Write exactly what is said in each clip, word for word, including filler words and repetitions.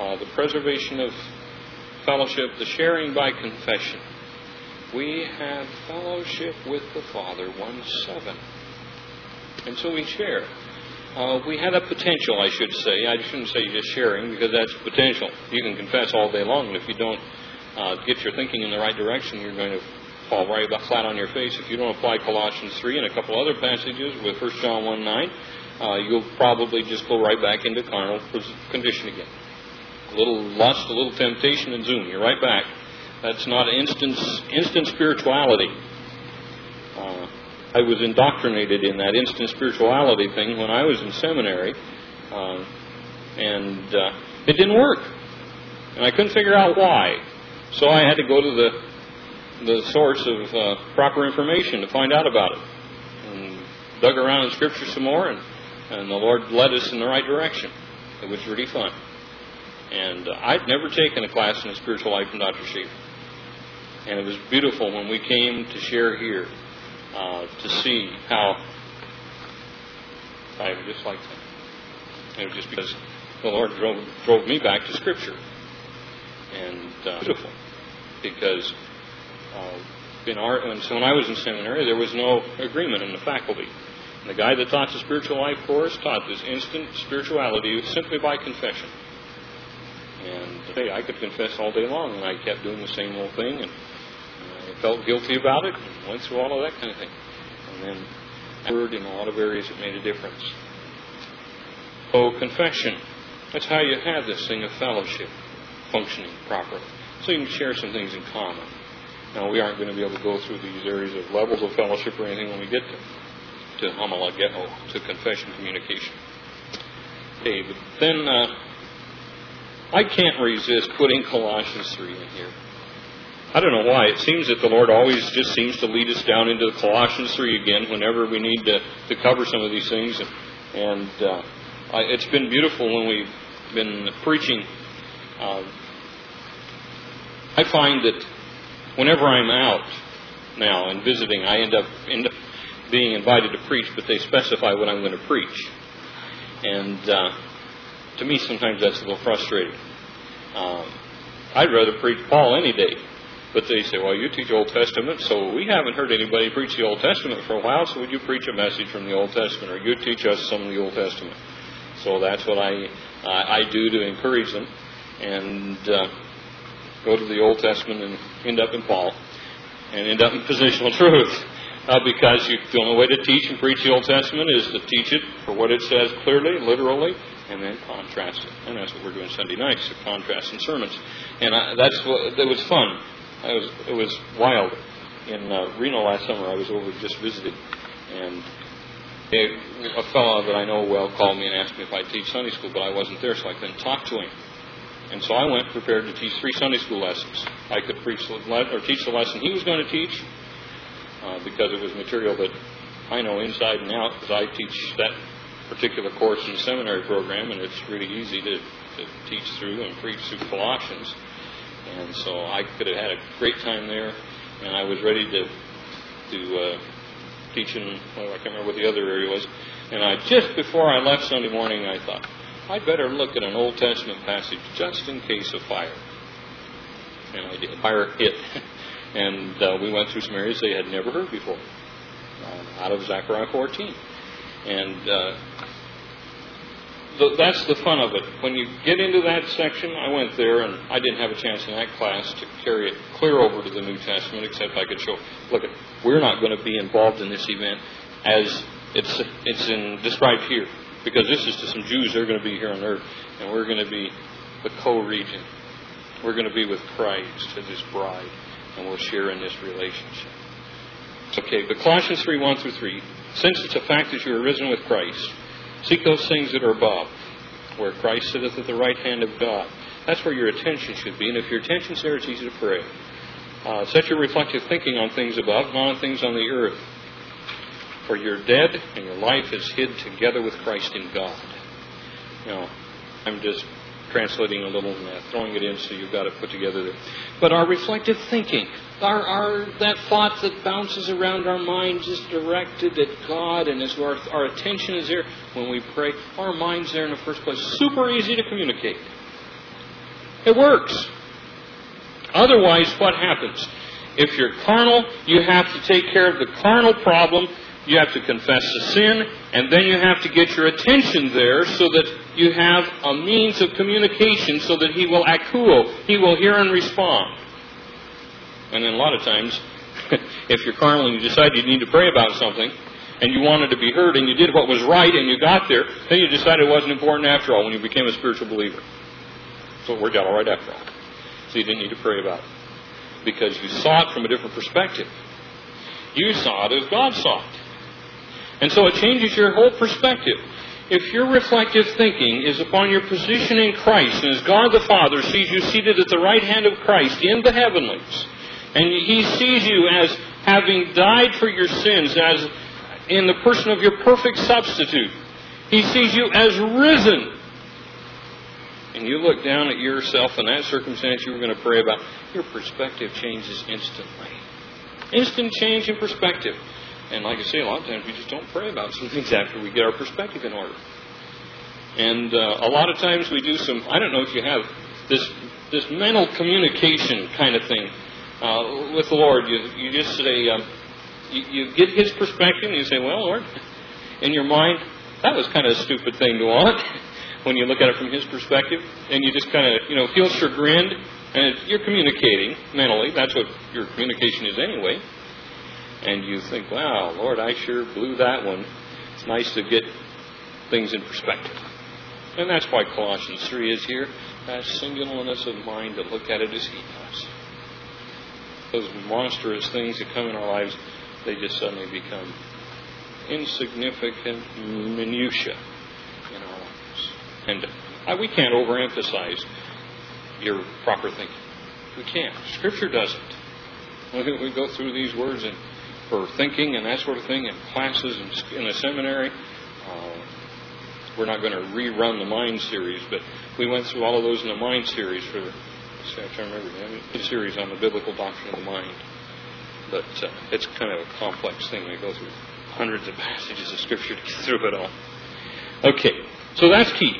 uh, the preservation of fellowship, the sharing by confession. We have fellowship with the Father, one seven. And so we share. Uh, we had a potential, I should say. I shouldn't say just sharing, because that's potential. You can confess all day long, and if you don't uh, get your thinking in the right direction, you're going to fall right flat on your face. If you don't apply Colossians three and a couple other passages with First John one nine, uh, you'll probably just go right back into carnal condition again. A little lust, a little temptation, and zoom, you're right back. That's not instant, instant spirituality. Uh, I was indoctrinated in that instant spirituality thing when I was in seminary, uh, and uh, it didn't work. And I couldn't figure out why. So I had to go to the the source of uh, proper information to find out about it. And dug around in Scripture some more, and, and the Lord led us in the right direction. It was really fun. And uh, I'd never taken a class in the spiritual life from Doctor Schaefer. And it was beautiful when we came to share here, uh, to see how I just like that. It was just because the Lord drove, drove me back to Scripture. And uh, beautiful. Because uh, in our, and so when I was in seminary, there was no agreement in the faculty. And the guy that taught the spiritual life course taught this instant spirituality simply by confession. And hey, I could confess all day long, and I kept doing the same old thing, and I felt guilty about it, and went through all of that kind of thing. And then I heard in a lot of areas it made a difference. So confession, that's how you have this thing of fellowship functioning properly. So you can share some things in common. Now, we aren't going to be able to go through these areas of levels of fellowship or anything when we get to, to homologeo, to confession communication. Okay, but then uh, I can't resist putting Colossians three in here. I don't know why. It seems that the Lord always just seems to lead us down into Colossians three again whenever we need to, to cover some of these things. And, and uh, I, it's been beautiful when we've been preaching. Uh, I find that whenever I'm out now and visiting, I end up, end up being invited to preach, but they specify what I'm going to preach. And uh, to me, sometimes that's a little frustrating. Um, I'd rather preach Paul any day. But they say, well, you teach Old Testament, so we haven't heard anybody preach the Old Testament for a while, so would you preach a message from the Old Testament, or you teach us some of the Old Testament? So that's what I uh, I do to encourage them, and uh, go to the Old Testament and end up in Paul, and end up in positional truth. Uh, because you, the only way to teach and preach the Old Testament is to teach it for what it says clearly, literally, and then contrast it. And that's what we're doing Sunday nights, to contrast in sermons. And I, that's what, it was fun. I was, it was wild. In uh, Reno last summer, I was over just visiting, and a, a fellow that I know well called me and asked me if I'd teach Sunday school, but I wasn't there, so I couldn't talk to him. And so I went prepared to teach three Sunday school lessons. I could preach the, or teach the lesson he was going to teach, uh, because it was material that I know inside and out, because I teach that particular course in the seminary program, and it's really easy to, to teach through and preach through Colossians. And so I could have had a great time there, and I was ready to to uh, teach in, well, I can't remember what the other area was. And I just before I left Sunday morning, I thought, I'd better look at an Old Testament passage just in case of fire. And I did. Fire hit. And uh, we went through some areas they had never heard before, uh, out of Zechariah fourteen. And uh, th- that's the fun of it. When you get into that section, I went there, and I didn't have a chance in that class to carry it clear over to the New Testament, except I could show, look, we're not going to be involved in this event as it's it's in, described here. Because this is to some Jews, they're going to be here on earth, and we're going to be the co-regent. We're going to be with Christ as His bride, and we'll share in this relationship. Okay, but Colossians three, one through three, since it's a fact that you are risen with Christ, seek those things that are above, where Christ sitteth at the right hand of God. That's where your attention should be, and if your attention's there, it's easy to pray. Uh, set your reflective thinking on things above, not on things on the earth. For you're dead, and your life is hid together with Christ in God. Now, I'm just translating a little and uh, throwing it in so you've got it put together there. But our reflective thinking, our, our that thought that bounces around our minds is directed at God, and as our, our attention is there when we pray, our mind's there in the first place. Super easy to communicate. It works. Otherwise, what happens? If you're carnal, you have to take care of the carnal problem. You have to confess the sin, and then you have to get your attention there so that you have a means of communication so that He will akuo. He will hear and respond. And then a lot of times, if you're carnal and you decide you need to pray about something, and you wanted to be heard, and you did what was right, and you got there, then you decided it wasn't important after all when you became a spiritual believer. So it worked out all right after all. So you didn't need to pray about it. Because you saw it from a different perspective. You saw it as God saw it. And so it changes your whole perspective. If your reflective thinking is upon your position in Christ, and as God the Father sees you seated at the right hand of Christ in the heavenlies, and He sees you as having died for your sins, as in the person of your perfect substitute, He sees you as risen. And you look down at yourself in that circumstance you were going to pray about, your perspective changes instantly. Instant change in perspective. And like I say, a lot of times we just don't pray about some things after we get our perspective in order. And uh, a lot of times we do some, I don't know if you have this this mental communication kind of thing uh, with the Lord. You, you just say, um, you, you get His perspective and you say, well, Lord, in your mind, that was kind of a stupid thing to want. When you look at it from His perspective, and you just kind of, you know, feel chagrined, and it, you're communicating mentally. That's what your communication is anyway. And you think, wow, Lord, I sure blew that one. It's nice to get things in perspective. And that's why Colossians three is here. That singleness of mind to look at it as He does. Those monstrous things that come in our lives, they just suddenly become insignificant minutiae in our lives. And uh, we can't overemphasize your proper thinking. We can't. Scripture doesn't. We, we go through these words and for thinking and that sort of thing in classes and in a seminary. Uh, we're not going to rerun the Mind series, but we went through all of those in the Mind series for the, I'm trying to remember, the series on the biblical doctrine of the mind. But uh, it's kind of a complex thing. We go through hundreds of passages of Scripture to get through it all. Okay, so that's key.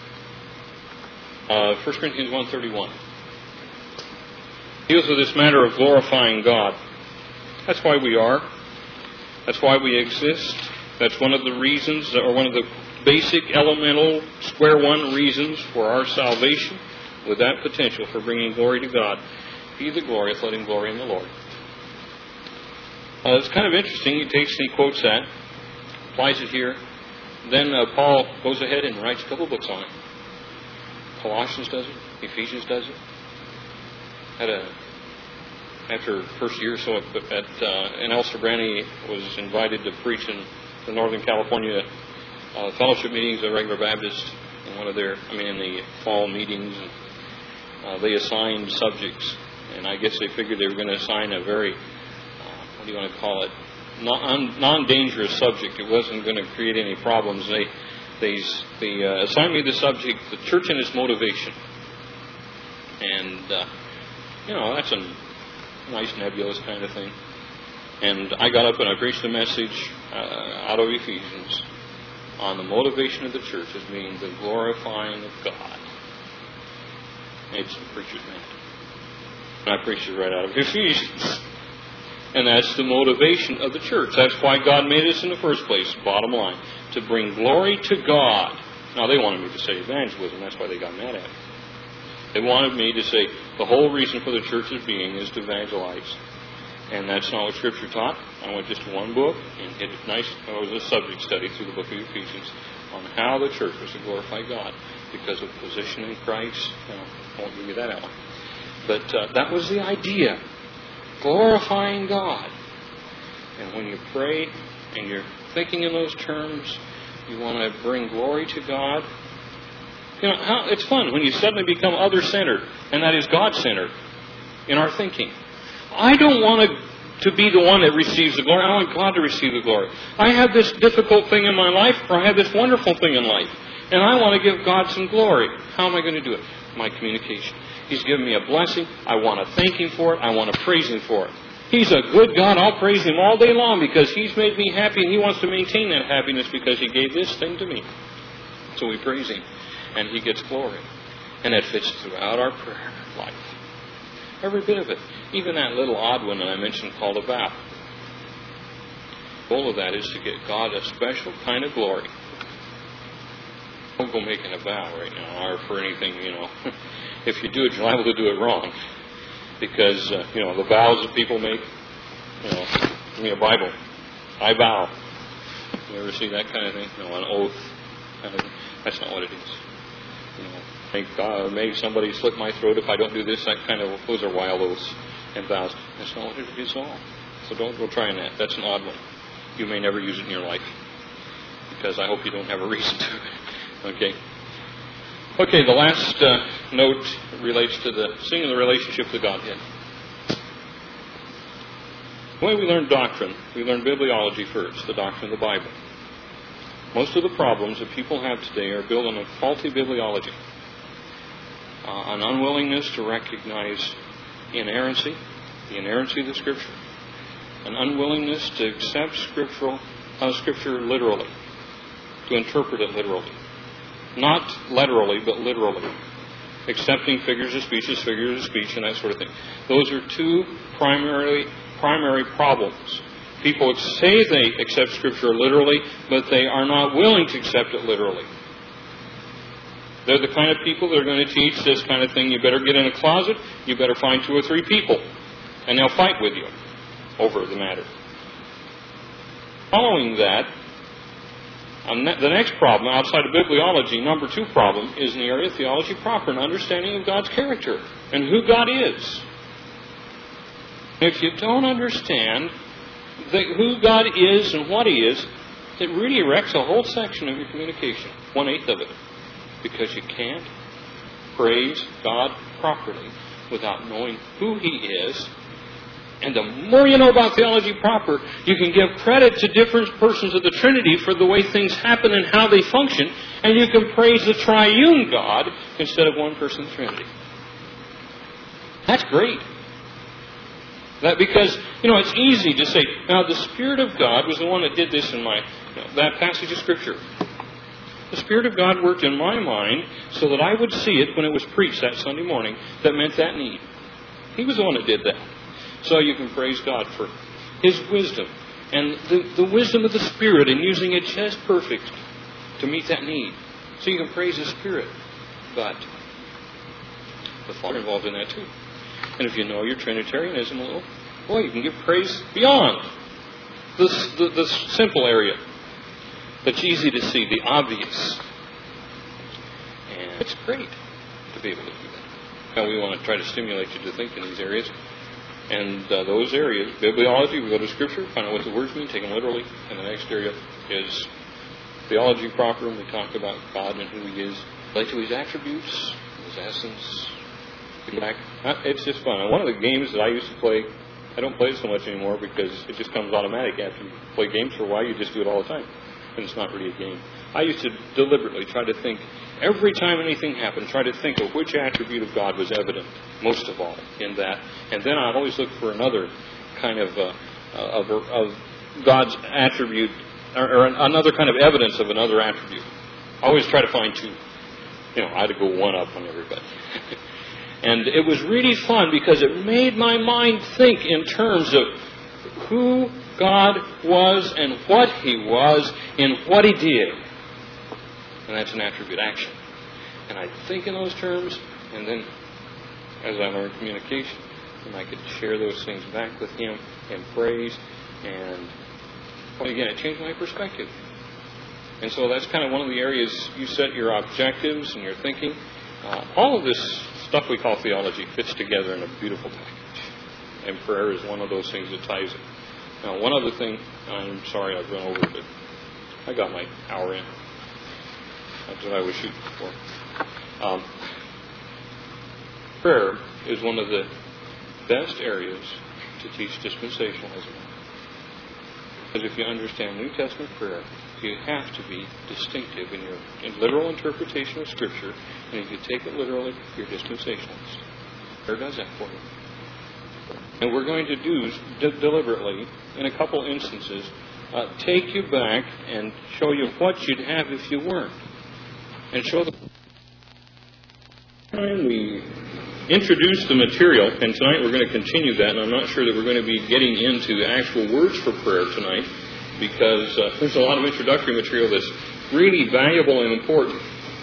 Uh, First Corinthians one thirty-one deals with this matter of glorifying God. That's why we are. That's why we exist. That's one of the reasons, or one of the basic, elemental, square one reasons for our salvation, with that potential for bringing glory to God. He that glorieth, let him glory in the Lord. Uh, it's kind of interesting. He takes and he quotes that, applies it here. Then uh, Paul goes ahead and writes a couple books on it. Colossians does it. Ephesians does it. Had a after the first year or so at, at uh, and El Sobrani was invited to preach in the Northern California uh, fellowship meetings of Regular Baptist in one of their, I mean, in the fall meetings. And, uh, they assigned subjects, and I guess they figured they were going to assign a very, uh, what do you want to call it, non, non-dangerous subject. It wasn't going to create any problems. They They, they uh, assigned me the subject, the church and its motivation. And, uh, you know, that's a nice nebulous kind of thing. And I got up and I preached a message uh, out of Ephesians on the motivation of the church as being the glorifying of God. It's the preacher's man. And I preached it right out of Ephesians. And that's the motivation of the church. That's why God made us in the first place, bottom line. To bring glory to God. Now, they wanted me to say evangelism. That's why they got mad at me. They wanted me to say the whole reason for the church's being is to evangelize. And that's not what Scripture taught. I went just to one book and did a nice, it was a subject study through the book of Ephesians on how the church was to glorify God because of position in Christ. Well, I won't give you that outline. But uh, that was the idea. Glorifying God. And when you pray and you're thinking in those terms, you want to bring glory to God. You know, how, it's fun when you suddenly become other-centered, and that is God-centered in our thinking. I don't want to, to be the one that receives the glory. I want God to receive the glory. I have this difficult thing in my life, or I have this wonderful thing in life, and I want to give God some glory. How am I going to do it? My communication. He's given me a blessing. I want to thank Him for it. I want to praise Him for it. He's a good God. I'll praise Him all day long because He's made me happy and He wants to maintain that happiness because He gave this thing to me. So we praise Him and He gets glory. And it fits throughout our prayer life. Every bit of it. Even that little odd one that I mentioned called a vow. The goal of that is to get God a special kind of glory. Don't go making a vow right now, or for anything, you know. If you do it, you're liable to do it wrong. Because, uh, you know, the vows that people make, you know, give me a Bible. I vow. You ever see that kind of thing? No, an oath kind of thing. That's not what it is. You know, make, uh, make somebody slit my throat if I don't do this. That kind of, those are wild oaths and vows. That's not what it is at all. So don't go trying that. That's an odd one. You may never use it in your life. Because I hope you don't have a reason to. Okay. Okay, the last uh, note relates to the seeing the relationship with Godhead. The way we learn doctrine, we learn bibliology first, the doctrine of the Bible. Most of the problems that people have today are built on a faulty bibliology. Uh, an unwillingness to recognize inerrancy, the inerrancy of the Scripture. An unwillingness to accept scriptural, uh, Scripture literally, to interpret it literally. Not literally, but literally. Accepting figures of speech as figures of speech and that sort of thing. Those are two primarily primary problems. People say they accept Scripture literally, but they are not willing to accept it literally. They're the kind of people that are going to teach this kind of thing. You better get in a closet, you better find two or three people, and they'll fight with you over the matter. Following that, Um, the next problem, outside of bibliology, number two problem, is in the area of theology proper, an understanding of God's character and who God is. If you don't understand the, who God is and what He is, it really wrecks a whole section of your communication, one-eighth of it, because you can't praise God properly without knowing who He is. And the more you know about theology proper, you can give credit to different persons of the Trinity for the way things happen and how they function, and you can praise the triune God instead of one person's Trinity. That's great. That because, you know, it's easy to say, now the Spirit of God was the one that did this in my, you know, that passage of Scripture. The Spirit of God worked in my mind so that I would see it when it was preached that Sunday morning that meant that need. He was the one that did that. So you can praise God for His wisdom and the, the wisdom of the Spirit in using it just perfect to meet that need. So you can praise the Spirit. But the Father involved in that too. And if you know your Trinitarianism a little, boy, you can give praise beyond the, the, the simple area that's easy to see, the obvious. And it's great to be able to do that. Now we want to try to stimulate you to think in these areas. And uh, those areas, bibliology, we go to Scripture, find out what the words mean, take them literally. And the next area is theology proper, and we talk about God and who He is, relate to His attributes, His essence. It's just fun. One of the games that I used to play, I don't play it so much anymore because it just comes automatic after you play games for a while. You just do it all the time. And it's not really a game. I used to deliberately try to think, every time anything happened, try to think of which attribute of God was evident, most of all, in that. And then I'd always look for another kind of uh, of, of God's attribute, or, or another kind of evidence of another attribute. I always try to find two. You know, I had to go one up on everybody. And it was really fun because it made my mind think in terms of who God was and what He was in what He did. And that's an attribute action. And I'd think in those terms, and then as I learned communication, and I could share those things back with Him and praise. And well, again, it changed my perspective. And so that's kind of one of the areas you set your objectives and your thinking. Uh, all of this stuff we call theology fits together in a beautiful package. And prayer is one of those things that ties it. Now, one other thing, I'm sorry I've run over, but I got my hour in. That's what I was shooting for. Um, prayer is one of the best areas to teach dispensationalism. Because if you understand New Testament prayer, you have to be distinctive in your in literal interpretation of Scripture. And if you take it literally, you're dispensationalist. Prayer does that for you. And we're going to do de- deliberately, in a couple instances, uh, take you back and show you what you'd have if you weren't. And show the time we introduced the material, and tonight we're going to continue that, and I'm not sure that we're going to be getting into actual words for prayer tonight, because uh, there's a lot of introductory material that's really valuable and important.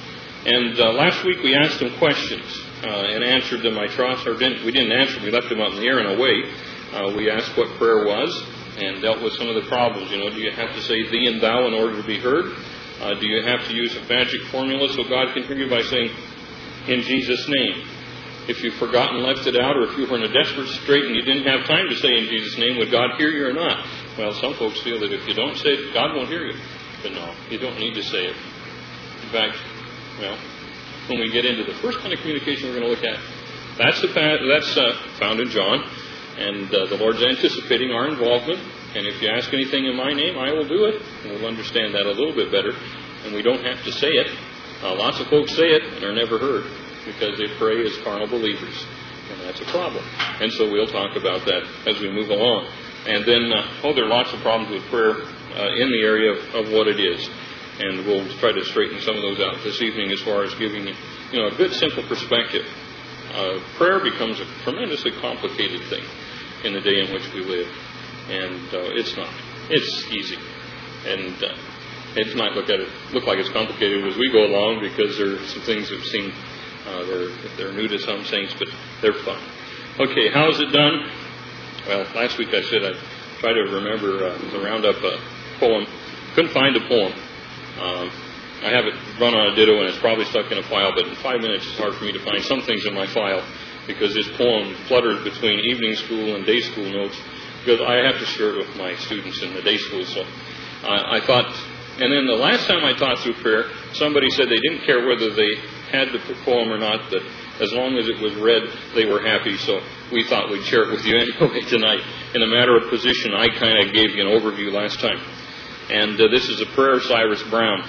And uh, last week we asked them questions uh, and answered them, I trust, or didn't, we didn't answer them, we left them up in the air in a way. Uh, we asked what prayer was and dealt with some of the problems. You know, do you have to say thee and thou in order to be heard? Uh, do you have to use a magic formula so God can hear you by saying, in Jesus' name? If you've forgotten, left it out, or if you were in a desperate strait and you didn't have time to say in Jesus' name, would God hear you or not? Well, some folks feel that if you don't say it, God won't hear you. But no, you don't need to say it. In fact, well, when we get into the first kind of communication we're going to look at, that's, the, that's uh, found in John, and uh, the Lord's anticipating our involvement. And if you ask anything in my name, I will do it. And we'll understand that a little bit better. And we don't have to say it. Uh, lots of folks say it and are never heard because they pray as carnal believers. And that's a problem. And so we'll talk about that as we move along. And then, uh, oh, there are lots of problems with prayer uh, in the area of, of what it is. And we'll try to straighten some of those out this evening as far as giving you know, a good, simple perspective. Uh, prayer becomes a tremendously complicated thing in the day in which we live. And uh, it's not. It's easy. And uh, it's not look at it look like it's complicated as we go along, because there are some things that seem uh, they're, they're new to some saints, but they're fun. Okay, how is it done? Well, last week I said I'd try to remember uh, to round up a poem. Couldn't find a poem. Um, I have it run on a ditto and it's probably stuck in a file, but in five minutes it's hard for me to find some things in my file because this poem flutters between evening school and day school notes, because I have to share it with my students in the day school. So uh, I thought, and then the last time I taught through prayer, somebody said they didn't care whether they had the poem or not, that as long as it was read, they were happy. So we thought we'd share it with you anyway tonight. In a matter of position, I kind of gave you an overview last time. And uh, this is a prayer of Cyrus Brown.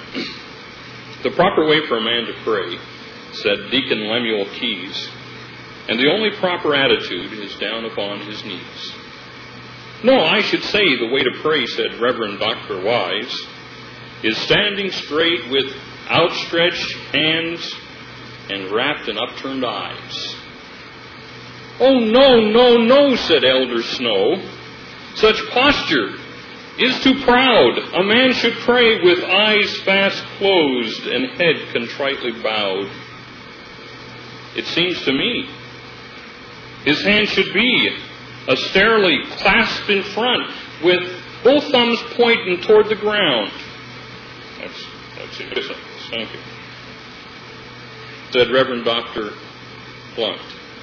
The proper way for a man to pray, said Deacon Lemuel Keyes, and the only proper attitude is down upon his knees. No, I should say the way to pray, said Reverend Doctor Wise, is standing straight with outstretched hands and rapt and upturned eyes. Oh, no, no, no, said Elder Snow. Such posture is too proud. A man should pray with eyes fast closed and head contritely bowed. It seems to me his hand should be austerely clasped in front with both thumbs pointing toward the ground. That's, that's it. Thank you. Said Reverend Doctor Blunt.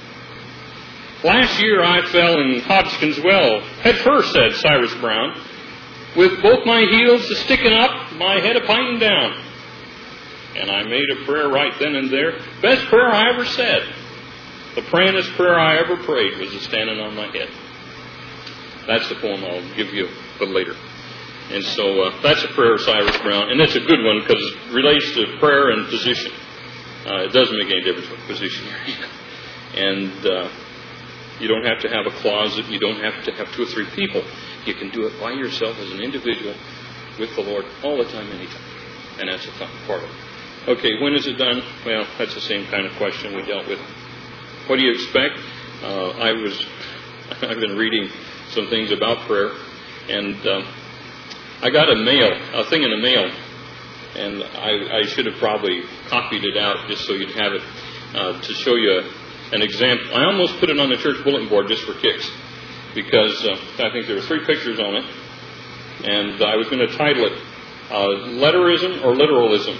Last year I fell in Hodgkin's well. Head first, said Cyrus Brown, with both my heels a sticking up, my head a pinting down. And I made a prayer right then and there. Best prayer I ever said. The prayingest prayer I ever prayed was a standing on my head. That's the poem I'll give you a little later. And so uh, that's a prayer of Cyrus Brown. And it's a good one because it relates to prayer and position. Uh, it doesn't make any difference what position you're in. And uh, you don't have to have a closet. You don't have to have two or three people. You can do it by yourself as an individual with the Lord all the time, anytime. And that's a fun part of it. Okay, when is it done? Well, that's the same kind of question we dealt with. What do you expect? Uh, I was, I've been reading some things about prayer, and uh, I got a mail, a thing in the mail, and I, I should have probably copied it out just so you'd have it uh, to show you an example. I almost put it on the church bulletin board just for kicks, because uh, I think there were three pictures on it, and I was going to title it uh, Letterism or Literalism.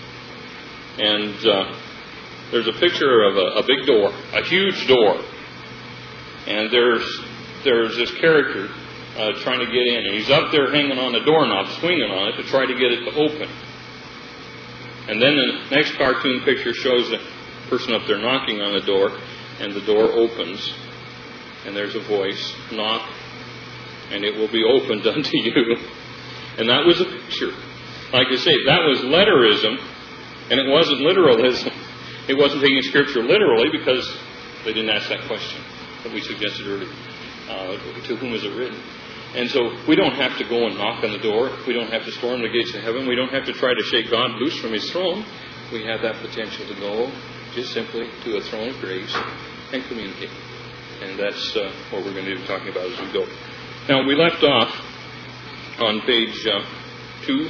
And uh, there's a picture of a, a big door, a huge door, and there's there's this character uh, trying to get in, and he's up there hanging on the doorknob, swinging on it to try to get it to open. And then the next cartoon picture shows the person up there knocking on the door, and the door opens, and there's a voice, knock, and it will be opened unto you. And that was a picture. Like I say, that was letterism, and it wasn't literalism. It wasn't taking Scripture literally, because they didn't ask that question that we suggested earlier. Uh, to whom is it written? And so we don't have to go and knock on the door. We don't have to storm the gates of heaven. We don't have to try to shake God loose from His throne. We have that potential to go just simply to a throne of grace and communicate. And that's uh, what we're going to be talking about as we go. Now, we left off on page uh, two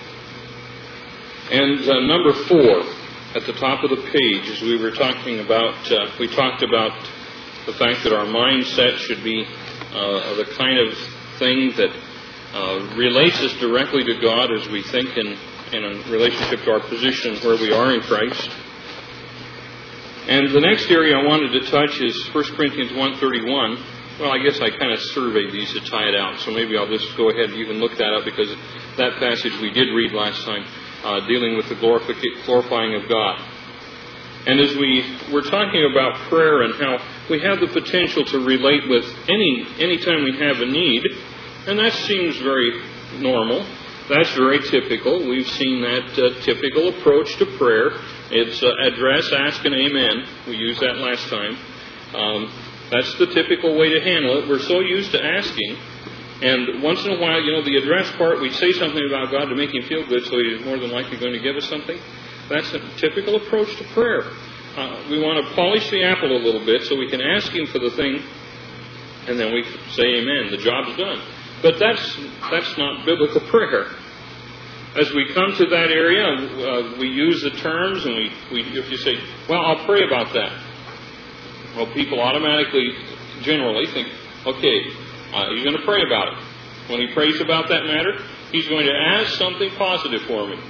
and uh, number four at the top of the page, as we were talking about, uh, we talked about the fact that our mindset should be uh, the kind of thing that uh, relates us directly to God as we think in, in a relationship to our position where we are in Christ. And the next area I wanted to touch is First Corinthians one thirty-one. Well, I guess I kind of surveyed these to tie it out, so maybe I'll just go ahead and even look that up, because that passage we did read last time, uh, dealing with the glorifying of God. And as we were talking about prayer and how we have the potential to relate with any any time we have a need, and that seems very normal. That's very typical. We've seen that uh, typical approach to prayer. It's uh, address, ask, and amen. We used that last time. Um, that's the typical way to handle it. We're so used to asking, and once in a while, you know, the address part, we say something about God to make Him feel good, so He's more than likely going to give us something. That's a typical approach to prayer. Uh, we want to polish the apple a little bit so we can ask Him for the thing, and then we say amen. The job's done. But that's that's not biblical prayer. As we come to that area, uh, we use the terms, and we, we if you say, well, I'll pray about that. Well, people automatically, generally think, okay, uh, he's going to pray about it. When he prays about that matter, he's going to ask something positive for me.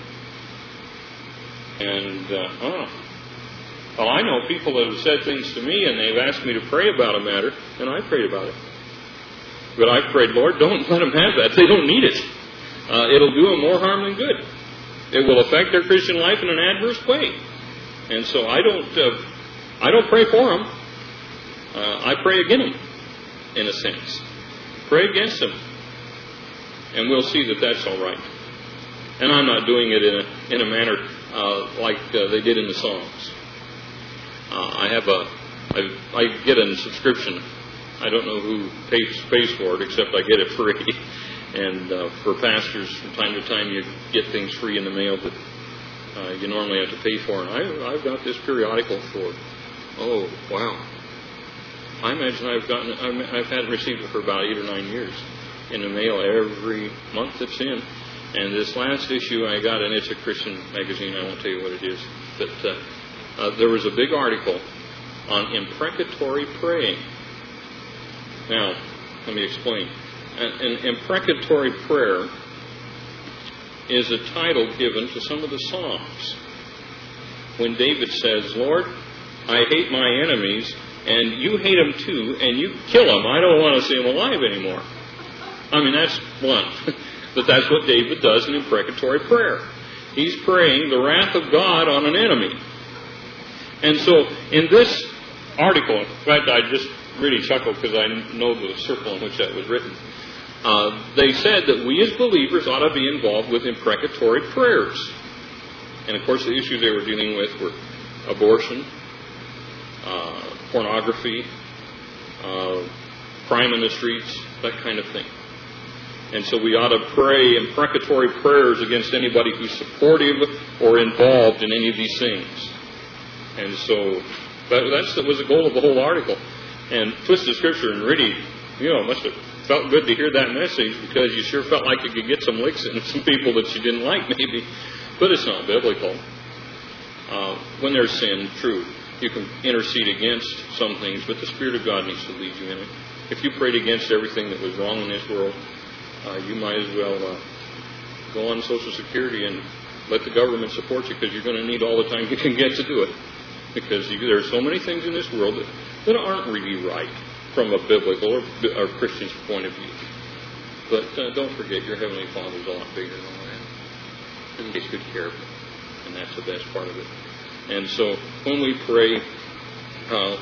And, uh, oh, well, I know people that have said things to me, and they've asked me to pray about a matter, and I prayed about it. But I prayed, Lord, don't let them have that. They don't need it. Uh, it'll do them more harm than good. It will affect their Christian life in an adverse way. And so I don't, uh, I don't pray for them. Uh, I pray against them, in a sense. Pray against them, and we'll see that that's all right. And I'm not doing it in a in a manner uh, like uh, they did in the songs. Uh, I have a, I, I get a subscription. I don't know who pays, pays for it, except I get it free. And uh, for pastors, from time to time, you get things free in the mail that uh, you normally have to pay for. And I, I've got this periodical for, oh, wow. I imagine I've gotten, I've hadn't received it for about eight or nine years in the mail every month it's in. And this last issue I got, and it's a Christian magazine, I won't tell you what it is, but uh, uh, there was a big article on imprecatory praying. Now, let me explain. An, an imprecatory prayer is a title given to some of the Psalms. When David says, Lord, I hate my enemies, and you hate them too, and you kill them. I don't want to see them alive anymore. I mean, that's one. But that's what David does in imprecatory prayer. He's praying the wrath of God on an enemy. And so, in this article, in fact, I just really chuckle because I know the circle in which that was written. Uh, they said that we as believers ought to be involved with imprecatory prayers. And of course, the issues they were dealing with were abortion, uh, pornography, uh, crime in the streets, that kind of thing. And so we ought to pray imprecatory prayers against anybody who's supportive or involved in any of these things. And so that, that's, that was the goal of the whole article. And twisted Scripture, and really, you know, it must have felt good to hear that message, because you sure felt like you could get some licks in some people that you didn't like, maybe. But it's not biblical. Uh, when there's sin, true, you can intercede against some things, but the Spirit of God needs to lead you in it. If you prayed against everything that was wrong in this world, uh, you might as well uh, go on Social Security and let the government support you, because you're going to need all the time you can get to do it. Because you, there are so many things in this world that, that aren't really right from a biblical or, or Christian's point of view. But uh, don't forget, your Heavenly Father's a lot bigger than all that. And He takes good care of it. And that's the best part of it. And so, when we pray, uh,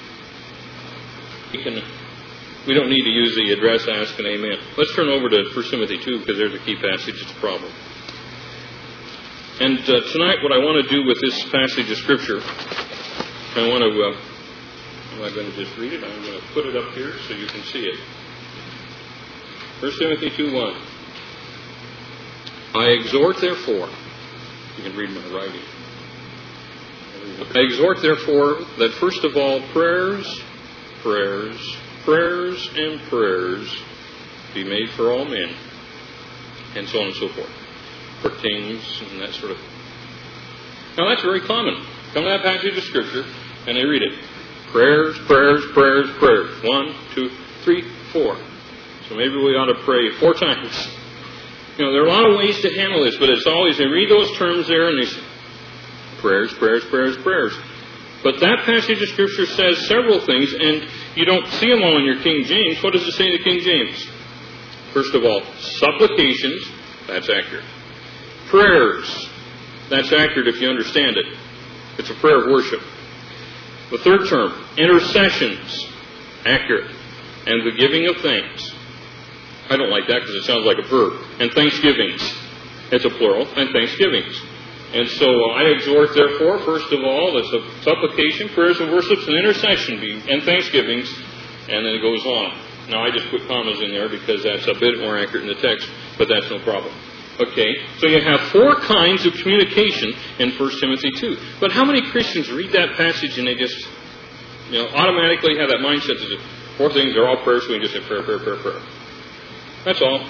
we can... We don't need to use the address, ask, and amen. Let's turn over to First Timothy two, because there's a key passage. It's a problem. And uh, tonight, what I want to do with this passage of Scripture, I want to, uh, am I going to just read it? I'm going to put it up here so you can see it. First Timothy two one. I exhort, therefore, you can read my writing. I exhort, therefore, that first of all prayers, prayers, prayers, and prayers be made for all men, and so on and so forth, for kings and that sort of thing. Now that's very common. Come to that passage of Scripture, and they read it. Prayers, prayers, prayers, prayers. One, two, three, four. So maybe we ought to pray four times. You know, there are a lot of ways to handle this, but it's always, they read those terms there, and they say, prayers, prayers, prayers, prayers. But that passage of Scripture says several things, and you don't see them all in your King James. What does it say in the King James? First of all, supplications. That's accurate. Prayers. That's accurate if you understand it. It's a prayer of worship. The third term, intercessions. Accurate. And the giving of thanks. I don't like that because it sounds like a verb. And thanksgivings. It's a plural. And thanksgivings. And so I exhort, therefore, first of all, the supplication, prayers and worships, and intercession be, and thanksgivings. And then it goes on. Now, I just put commas in there because that's a bit more accurate in the text, but that's no problem. Okay, so you have four kinds of communication in First Timothy two. But how many Christians read that passage and they just, you know, automatically have that mindset that four things are all prayers, so we just say prayer, prayer, prayer, prayer. That's all.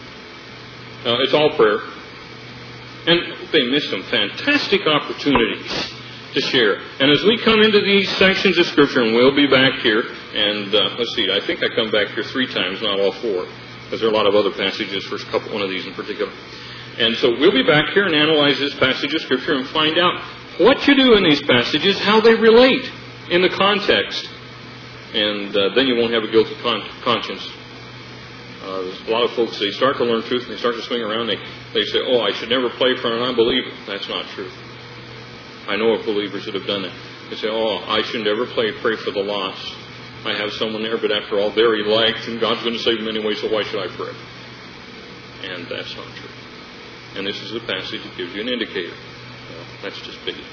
Uh, it's all prayer. And they miss some fantastic opportunities to share. And as we come into these sections of Scripture, and we'll be back here, and uh, let's see, I think I come back here three times, not all four, because there are a lot of other passages, first couple, one of these in particular. And so we'll be back here and analyze this passage of Scripture and find out what to do in these passages, how they relate in the context. And uh, then you won't have a guilty con- conscience. Uh, there's a lot of folks, they start to learn truth and they start to swing around. They, they say, oh, I should never pray for an unbeliever. That's not true. I know of believers that have done that. They say, oh, I should never pray, pray for the lost. I have someone there, but after all, they're elect, and God's going to save them anyway, so why should I pray? And that's not true. And this is the passage that gives you an indicator. Well, that's just big.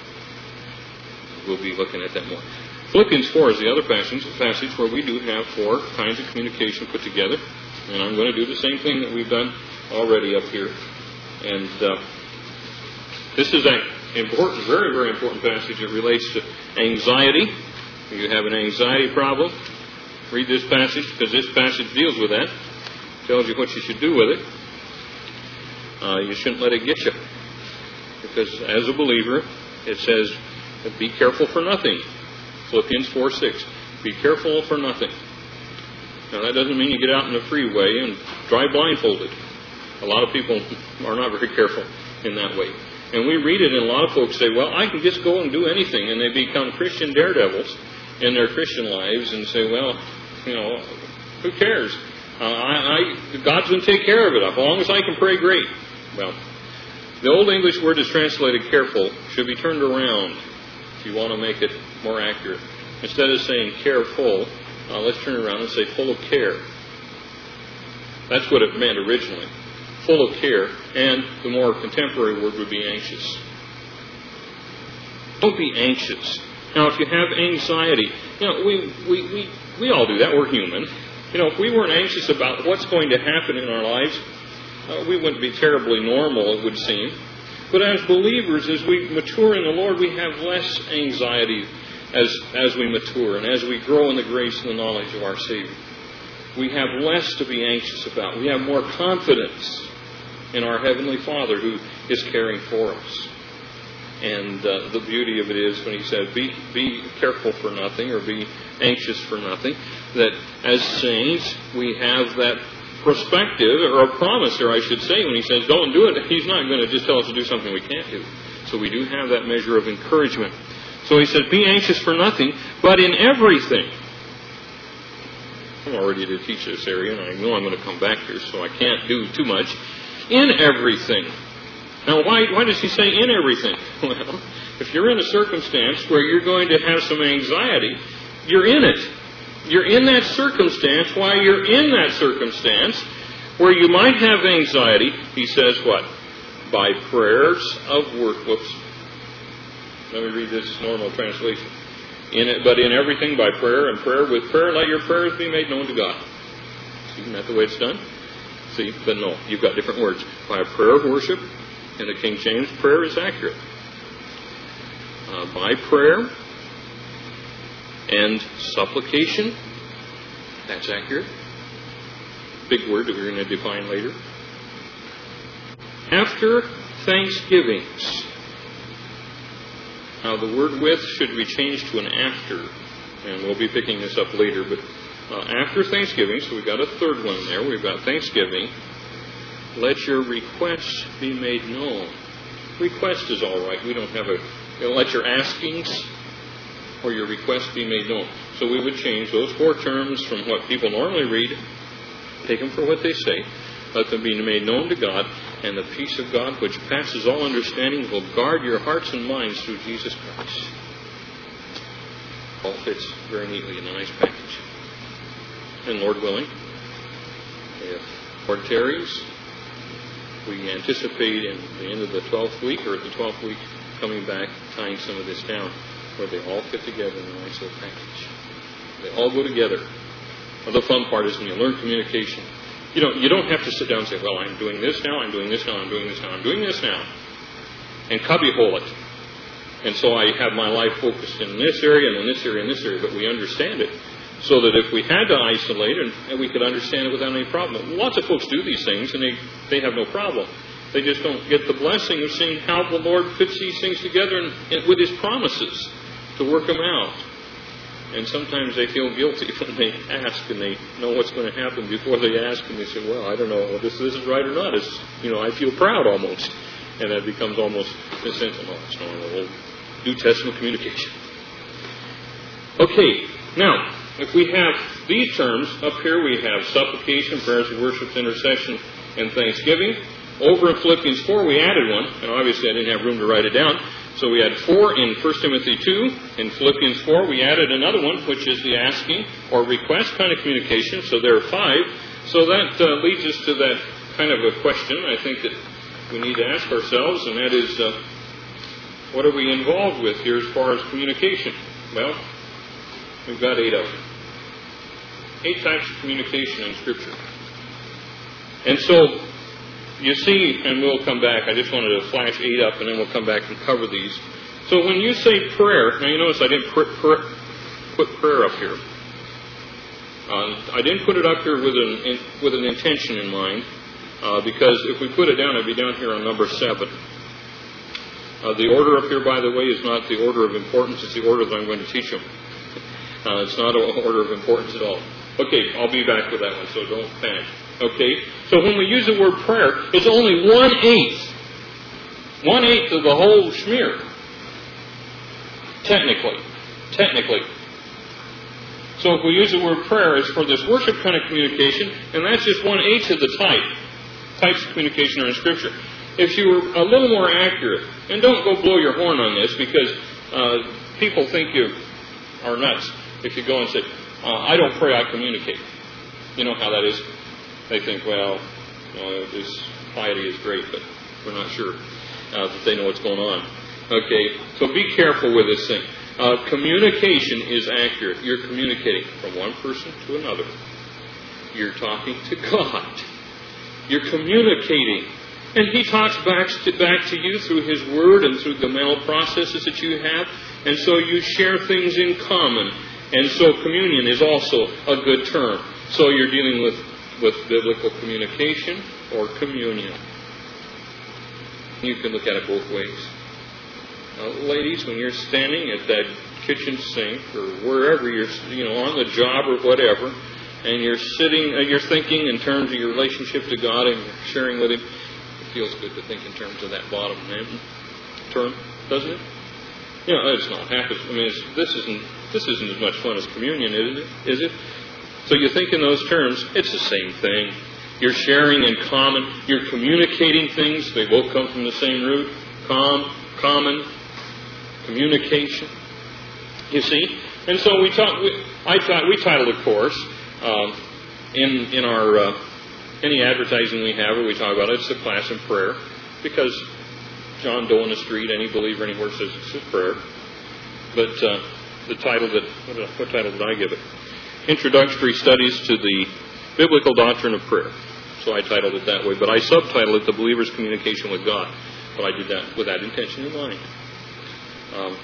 We'll be looking at that more. Philippians four is the other passage, the passage where we do have four kinds of communication put together. And I'm going to do the same thing that we've done already up here. And uh, this is an important, very, very important passage. It relates to anxiety. If you have an anxiety problem, read this passage, because this passage deals with that. Tells you what you should do with it. Uh, you shouldn't let it get you. Because as a believer, it says, be careful for nothing. Philippians four six. Be careful for nothing. Now, that doesn't mean you get out in the freeway and drive blindfolded. A lot of people are not very careful in that way. And we read it, and a lot of folks say, well, I can just go and do anything. And they become Christian daredevils in their Christian lives and say, well, you know, who cares? Uh, I, I, God's going to take care of it. As long as I can pray, great. Well, the Old English word is translated careful should be turned around if you want to make it more accurate. Instead of saying careful, uh, let's turn it around and say full of care. That's what it meant originally. Full of care. And the more contemporary word would be anxious. Don't be anxious. Now, if you have anxiety, you know, we, we, we, we all do that. We're human. You know, if we weren't anxious about what's going to happen in our lives, uh, we wouldn't be terribly normal, it would seem. But as believers, as we mature in the Lord, we have less anxiety as, as we mature and as we grow in the grace and the knowledge of our Savior. We have less to be anxious about. We have more confidence in our Heavenly Father who is caring for us. And uh, the beauty of it is when he said, be, be careful for nothing or be anxious for nothing, that as saints we have that perspective, or a promise there I should say, when he says don't do it, he's not going to just tell us to do something we can't do. So we do have that measure of encouragement. So he said, be anxious for nothing, but in everything. I'm already to teach this area, and I know I'm going to come back here, so I can't do too much. In everything. Now, why, why does he say in everything? Well, if you're in a circumstance where you're going to have some anxiety, you're in it. You're in that circumstance. While you're in that circumstance, where you might have anxiety, he says what? By prayers of work. Whoops. Let me read this normal translation. In it, but in everything by prayer and prayer. With prayer, let your prayers be made known to God. See, isn't that the way it's done? See, but no, you've got different words. By a prayer of worship. In the King James, prayer is accurate. uh, by prayer and supplication. That's accurate. Big word that we're going to define later. After thanksgivings. Now the word with should be changed to an after. And we'll be picking this up later. But uh, after thanksgiving, so we've got a third one there. We've got thanksgiving. Let your requests be made known. Request is all right. We don't have a... You know, let your askings or your requests be made known. So we would change those four terms from what people normally read. Take them for what they say. Let them be made known to God, and the peace of God, which passes all understanding, will guard your hearts and minds through Jesus Christ. All fits very neatly in a nice package. And Lord willing, if Lord tarries, we anticipate in the end of the twelfth week, or at the twelfth week, coming back, tying some of this down, where they all fit together in a nice little package. They all go together. Well, the fun part is when you learn communication, You don't, you don't have to sit down and say, well, I'm doing this now, I'm doing this now, I'm doing this now, I'm doing this now. And cubbyhole it. And so I have my life focused in this area and in this area and this area, but we understand it. So that if we had to isolate it, and we could understand it without any problem. Lots of folks do these things and they, they have no problem. They just don't get the blessing of seeing how the Lord fits these things together and, and with His promises to work them out. And sometimes they feel guilty when they ask and they know what's going to happen before they ask, and they say, well, I don't know if this, this is right or not. It's, you know, I feel proud almost. And that becomes almost a sense of, oh, it's normal, New Testament communication. Okay, now, if we have these terms, up here we have supplication, prayers of worship, intercession, and thanksgiving. Over in Philippians four, we added one, and obviously I didn't have room to write it down. So we had four in First Timothy two. In Philippians four, we added another one, which is the asking or request kind of communication. So there are five. So that uh, leads us to that kind of a question I think that we need to ask ourselves, and that is, uh, what are we involved with here as far as communication? Well, we've got eight of them. Eight types of communication in Scripture. And so, you see, and we'll come back, I just wanted to flash eight up and then we'll come back and cover these. So when you say prayer, now you notice I didn't put, put prayer up here. Uh, I didn't put it up here with an, in, with an intention in mind, uh, because if we put it down, it'd be down here on number seven. Uh, the order up here, by the way, is not the order of importance, it's the order that I'm going to teach them. Uh, it's not an order of importance at all. Okay, I'll be back with that one, so don't panic. Okay, so when we use the word prayer, it's only one-eighth. One-eighth of the whole schmear. Technically. Technically. So if we use the word prayer, it's for this worship kind of communication, and that's just one-eighth of the type. Types of communication are in Scripture. If you were a little more accurate, and don't go blow your horn on this, because uh, people think you are nuts if you go and say, uh, I don't pray, I communicate. You know how that is? They think, well, you know, this piety is great, but we're not sure uh, that they know what's going on. Okay, so be careful with this thing. Uh, communication is accurate. You're communicating from one person to another. You're talking to God. You're communicating. And He talks back to, back to you through His Word and through the mental processes that you have. And so you share things in common. And so communion is also a good term. So you're dealing with, with biblical communication or communion. You can look at it both ways. Uh, ladies, when you're standing at that kitchen sink or wherever you're, you know, on the job or whatever, and you're sitting, uh, you're thinking in terms of your relationship to God and you're sharing with Him, it feels good to think in terms of that bottom term, doesn't it? You know, it's not half as, I mean, it's, this isn't this isn't as much fun as communion, isn't it? Is it? So you think in those terms, it's the same thing. You're sharing in common. You're communicating things. They both come from the same root. Com, common, communication. You see? And so we talk. We, I taught, we titled a course um, in in our uh, any advertising we have, where we talk about it. It's a class in prayer, because John Doe in the street, any believer anywhere says it's a prayer. But uh, the title that what, what title did I give it? Introductory Studies to the Biblical Doctrine of Prayer. So I titled it that way. But I subtitled it The Believer's Communication with God. But I did that with that intention in mind. Um,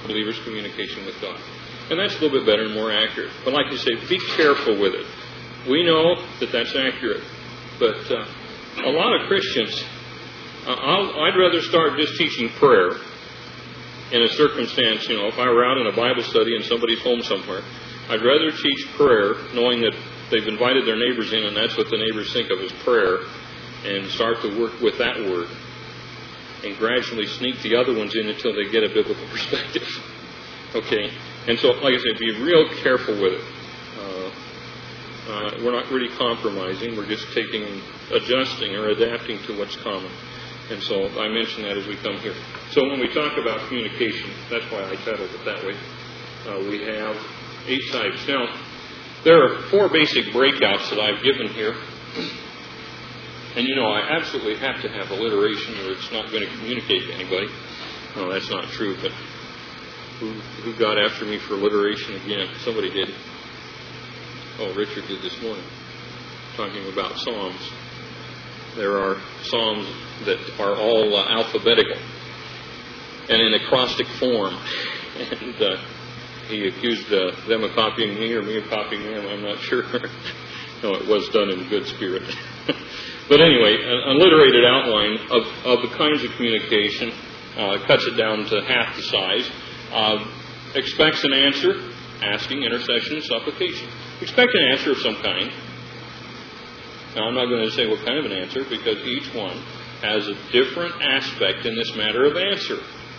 believer's communication with God. And that's a little bit better and more accurate. But like I say, be careful with it. We know that that's accurate. But uh, a lot of Christians, uh, I'll, I'd rather start just teaching prayer in a circumstance, you know, if I were out in a Bible study and somebody's home somewhere, I'd rather teach prayer knowing that they've invited their neighbors in and that's what the neighbors think of as prayer, and start to work with that word and gradually sneak the other ones in until they get a biblical perspective. Okay? And so, like I said, be real careful with it. Uh, uh, we're not really compromising. We're just taking, adjusting or adapting to what's common. And so I mention that as we come here. So when we talk about communication, that's why I titled it that way. Uh, we have eight types. Now, there are four basic breakouts that I've given here. And you know, I absolutely have to have alliteration or it's not going to communicate to anybody. No, that's not true, but who, who got after me for alliteration again? Somebody did. Oh, Richard did this morning, talking about Psalms. There are Psalms that are all uh, alphabetical and in acrostic form. And uh, he accused uh, them of copying me or me of copying them. I'm not sure. No, it was done in good spirit. But anyway, an alliterated outline of, of the kinds of communication uh, cuts it down to half the size. Uh, expects an answer, asking, intercession, and supplication. Expect an answer of some kind. Now, I'm not going to say what kind of an answer because each one has a different aspect in this matter of answer.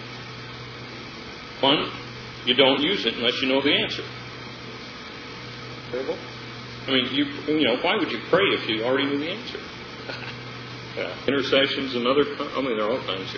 One, you don't use it unless you know the answer. Terrible? I mean, you, you know, why would you pray if you already knew the answer? Yeah. Intercessions and other, I mean, there are all kinds here.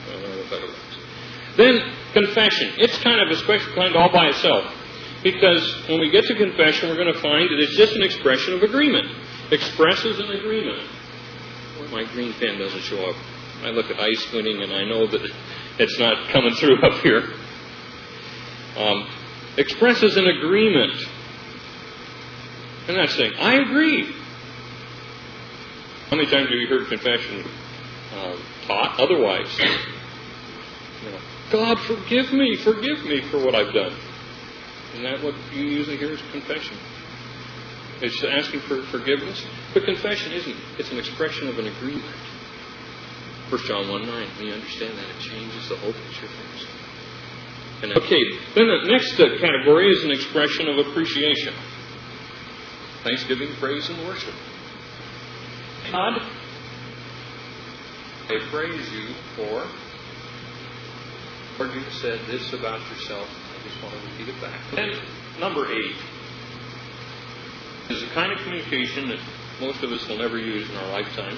Then, confession. It's kind of a special kind all by itself. Because when we get to confession, we're going to find that it's just an expression of agreement. Expresses an agreement. Well, my green pen doesn't show up. I look at ice winning and I know that it's not coming through up here. Um, expresses an agreement. And that's saying, I agree. How many times have you heard confession uh, taught otherwise? You know, God, forgive me, forgive me for what I've done. Isn't that what you usually hear is confession? It's asking for forgiveness. But confession isn't. It's an expression of an agreement. First John one nine, when you understand that, it changes the whole picture of things. And, okay, then the next uh, category is an expression of appreciation. Thanksgiving, praise, and worship. God, I praise you for, Lord, you said this about yourself. I just want to repeat it back. Then, number eight is the kind of communication that most of us will never use in our lifetime.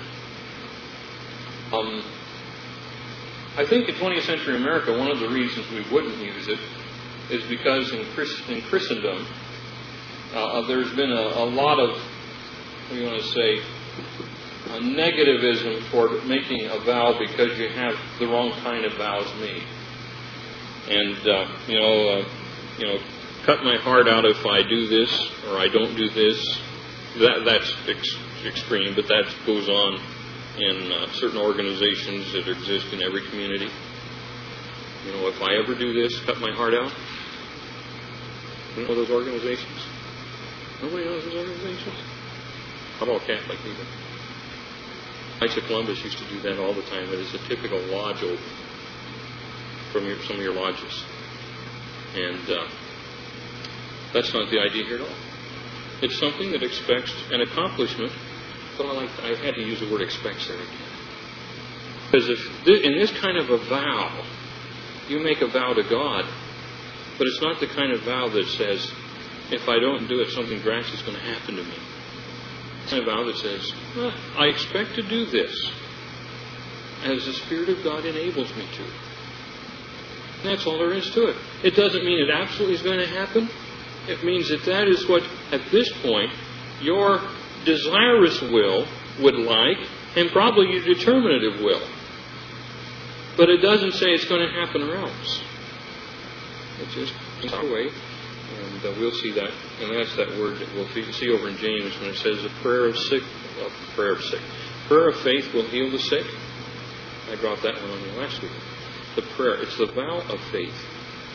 Um, I think in twentieth century America, one of the reasons we wouldn't use it is because in, Christ, in Christendom, uh, there's been a, a lot of, what do you want to say, a negativism toward making a vow because you have the wrong kind of vows made. And, uh, you know, uh, you know, cut my heart out if I do this or I don't do this. That, that's ex- extreme, but that goes on in uh, certain organizations that exist in every community. You know, if I ever do this, cut my heart out. You know those organizations? Nobody knows those organizations? How about Catholic people? Knights of Columbus used to do that all the time. It is a typical lodge open from your, some of your lodges. And uh, that's not the idea here at all. It's something that expects an accomplishment, but I, like, I had to use the word expects there again. Because if th- in this kind of a vow, you make a vow to God, but it's not the kind of vow that says, if I don't do it, something drastic is going to happen to me. It's a vow that says, well, I expect to do this as the Spirit of God enables me to. And that's all there is to it. It doesn't mean it absolutely is going to happen. It means that that is what, at this point, your desirous will would like, and probably your determinative will. But it doesn't say it's going to happen or else. It just comes away. And uh, we'll see that, and that's that word that we'll see over in James when it says the prayer of sick, well, prayer of sick, prayer of faith will heal the sick. I dropped that one on you last week. The prayer, it's the vow of faith.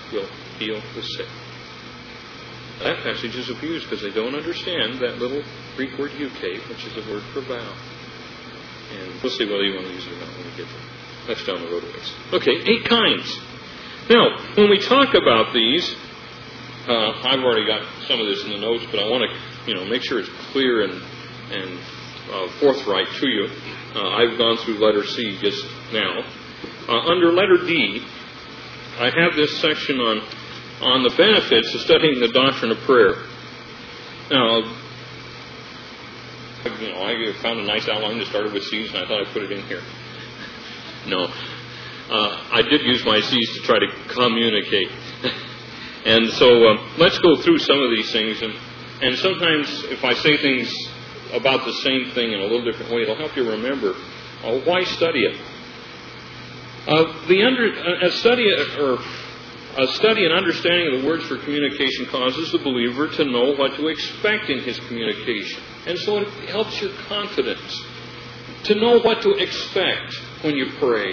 will heal the sick. That passage is abused because they don't understand that little Greek word euche, which is a word for vow. And we'll see whether you want to use it or not when we get there. That's down the road a ways. Okay, eight kinds. Now, when we talk about these, uh, I've already got some of this in the notes, but I want to, you know, make sure it's clear and and uh, forthright to you. Uh, I've gone through letter C just now. Uh, under letter D, I have this section on on the benefits of studying the doctrine of prayer. Now, you know, I found a nice outline that started with C's, and I thought I'd put it in here. No. Uh, I did use my C's to try to communicate. And so uh, let's go through some of these things. And, and sometimes if I say things about the same thing in a little different way, it'll help you remember uh, why study it. Uh, the under, a study or a study and understanding of the words for communication causes the believer to know what to expect in his communication. And so it helps your confidence to know what to expect when you pray.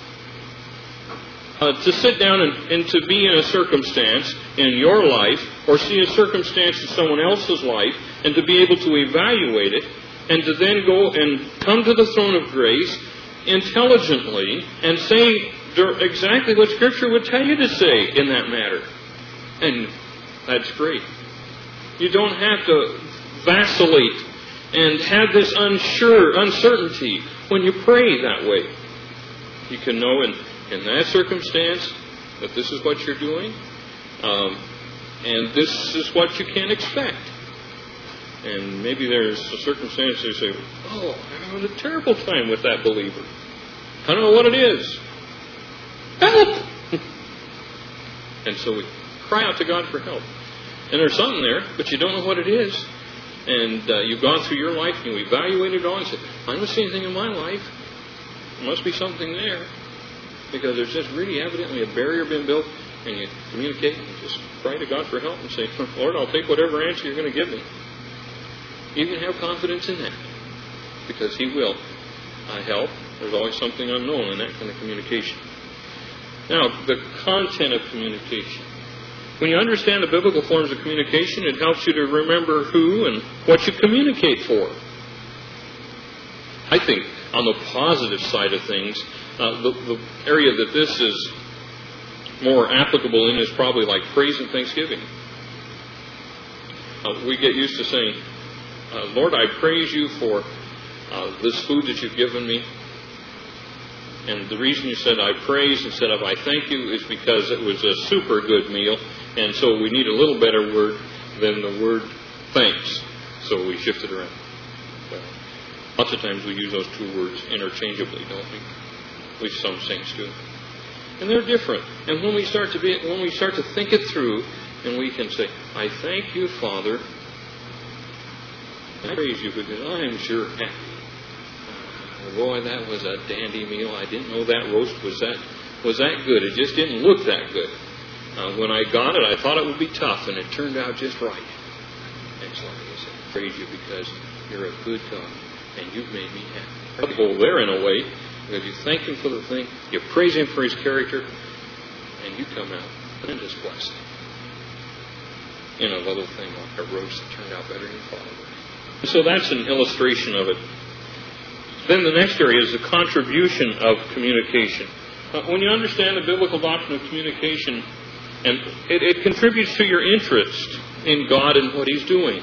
Uh, to sit down and, and to be in a circumstance in your life or see a circumstance in someone else's life and to be able to evaluate it and to then go and come to the throne of grace intelligently and say exactly what Scripture would tell you to say in that matter. And that's great. You don't have to vacillate and have this unsure uncertainty when you pray that way. You can know in, in that circumstance that this is what you're doing, um, and this is what you can expect. And maybe there's a circumstance where you say, oh, I'm having a terrible time with that believer. I don't know what it is. Help! And so we cry out to God for help. And there's something there, but you don't know what it is. And uh, you've gone through your life and you evaluate it all and say, I don't see anything in my life. There must be something there. Because there's just really evidently a barrier been built, and you communicate and just pray to God for help and say, Lord, I'll take whatever answer you're going to give me. You can have confidence in that. Because He will uh, help. There's always something unknown in that kind of communication. Now, the content of communication. When you understand the biblical forms of communication, it helps you to remember who and what you communicate for. I think on the positive side of things, uh, the, the area that this is more applicable in is probably like praise and thanksgiving. Uh, we get used to saying, uh, Lord, I praise you for uh, this food that you've given me. And the reason you said I praise instead of I thank you is because it was a super good meal. And so we need a little better word than the word thanks. So we shift it around. Well, lots of times we use those two words interchangeably, don't we? At least some saints do. And they're different. And when we start to be, when we start to think it through, and we can say, I thank you, Father. I praise you because I am sure happy. Boy, that was a dandy meal. I didn't know that roast was that was that good. It just didn't look that good. Uh, when I got it, I thought it would be tough, and it turned out just right. And so I said, praise you because you're a good God, and you've made me happy. Well, there in a way, because you thank Him for the thing, you praise Him for His character, and you come out and just blessed in a little thing like a roast that turned out better than you thought it would. So that's an illustration of it. Then the next area is the contribution of communication. Uh, when you understand the biblical doctrine of communication, and it, it contributes to your interest in God and what He's doing.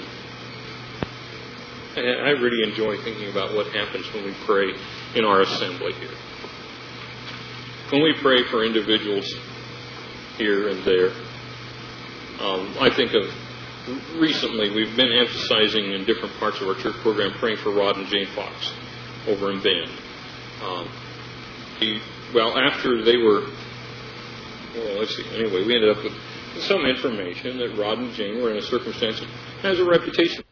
And I really enjoy thinking about what happens when we pray in our assembly here. When we pray for individuals here and there, um, I think of recently we've been emphasizing in different parts of our church program praying for Rod and Jane Fox over in Bend. Um, he, well, after they were, well, let's see, anyway, we ended up with some information that Rod and Jane were in a circumstance that has a reputation